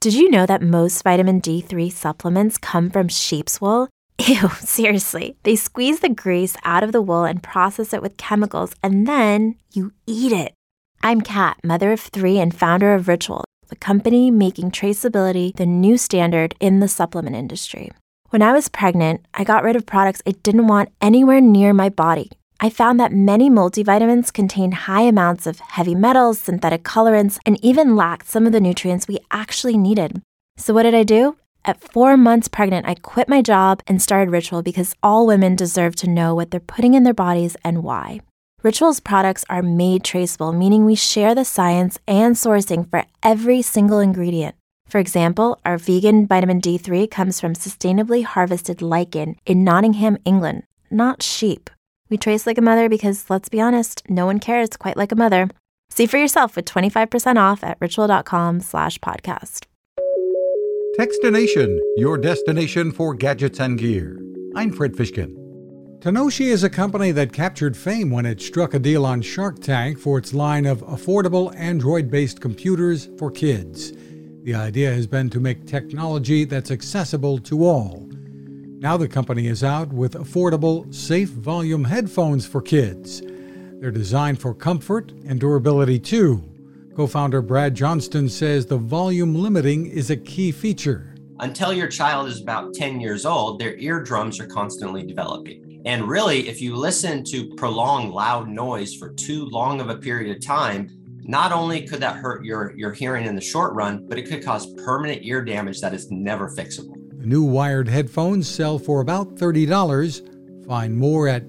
Did you know that most vitamin D3 supplements come from sheep's wool? Ew, seriously. They squeeze the grease out of the wool and process it with chemicals, and then you eat it. I'm Kat, mother of 3 and founder of Ritual, the company making traceability the new standard in the supplement industry. When I was pregnant, I got rid of products I didn't want anywhere near my body. I found that many multivitamins contain high amounts of heavy metals, synthetic colorants, and even lacked some of the nutrients we actually needed. So what did I do? At 4 months pregnant, I quit my job and started Ritual because all women deserve to know what they're putting in their bodies and why. Ritual's products are made traceable, meaning we share the science and sourcing for every single ingredient. For example, our vegan vitamin D3 comes from sustainably harvested lichen in Nottingham, England, not sheep. We trace like a mother because, let's be honest, no one cares quite like a mother. See for yourself with 25% off at ritual.com/podcast. Techstination, your destination for gadgets and gear. I'm Fred Fishkin. Tenoshi is a company that captured fame when it struck a deal on Shark Tank for its line of affordable Android-based computers for kids. The idea has been to make technology that's accessible to all. Now the company is out with affordable, safe volume headphones for kids. They're designed for comfort and durability too. Co-founder Brad Johnston says the volume limiting is a key feature. Until your child is about 10 years old, their eardrums are constantly developing. And really, if you listen to prolonged loud noise for too long of a period of time, not only could that hurt your hearing in the short run, but it could cause permanent ear damage that is never fixable. The new wired headphones sell for about $30. Find more at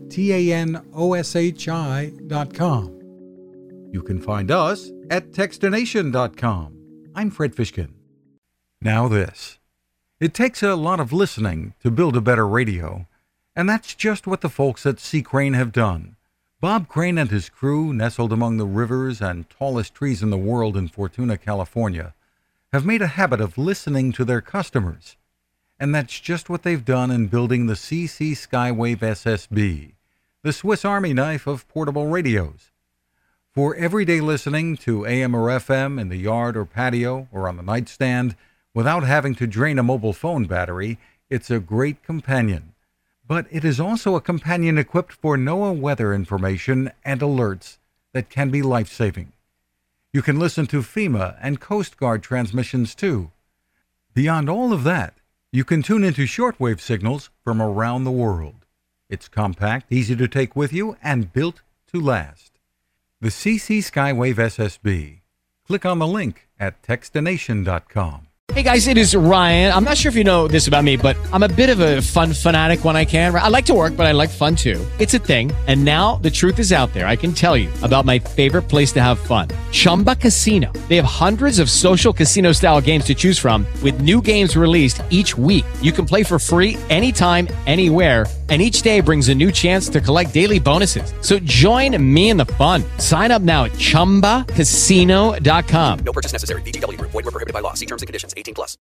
TANOSHI.com. You can find us at Techstination.com. I'm Fred Fishkin. Now this. It takes a lot of listening to build a better radio, and that's just what the folks at C. Crane have done. Bob Crane and his crew, nestled among the rivers and tallest trees in the world in Fortuna, California, have made a habit of listening to their customers. And that's just what they've done in building the CC Skywave SSB, the Swiss Army knife of portable radios. For everyday listening to AM or FM in the yard or patio or on the nightstand without having to drain a mobile phone battery, it's a great companion. But it is also a companion equipped for NOAA weather information and alerts that can be life-saving. You can listen to FEMA and Coast Guard transmissions too. Beyond all of that, you can tune into shortwave signals from around the world. It's compact, easy to take with you, and built to last. The CC Skywave SSB. Click on the link at Techstination.com. Hey guys, it is Ryan. I'm not sure if you know this about me, but I'm a bit of a fun fanatic when I can. I like to work, but I like fun too. It's a thing. And now the truth is out there. I can tell you about my favorite place to have fun. Chumba Casino. They have hundreds of social casino style games to choose from with new games released each week. You can play for free anytime, anywhere. And each day brings a new chance to collect daily bonuses. So join me in the fun. Sign up now at ChumbaCasino.com. No purchase necessary. VGW Group. Void where prohibited by law. See terms and conditions. 18+.